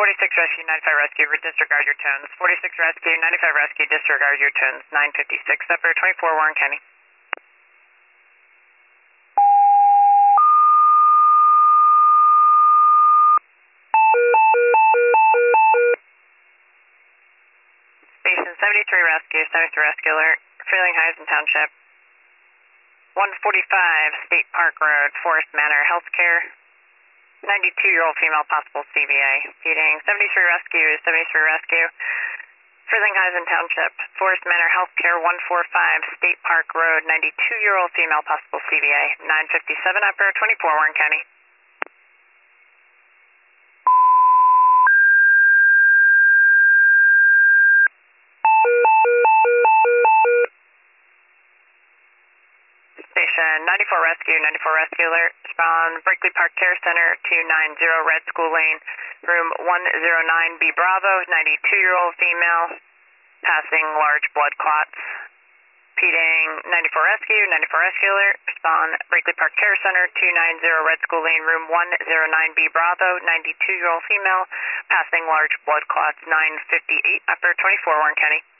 46 Rescue, 95 Rescue, disregard your tones. 46 Rescue, 95 Rescue, disregard your tones. 956, upper 24 Warren County. Station 73 Rescue, 73 Rescue alert. Frelinghuysen Township. 145 State Park Road, Forest Manor Healthcare. 92-year-old female, possible CVA. Feeding 73 Rescue, 73 Rescue. Frelinghuysen Township, Forest Manor Healthcare, 145 State Park Road, 92-year-old female, possible CVA. 957, upper 24 Warren County. Station 94 Rescue, 94 Rescue alert. Respond Berkeley Park Care Center, 290 Red School Lane, room 109B Bravo, 92-year-old female, passing large blood clots. Repeating 94 Rescue, 94 Rescue alert. Respond Berkeley Park Care Center, 290 Red School Lane, room 109B Bravo, 92-year-old female, passing large blood clots. 958, upper 24 Warren County.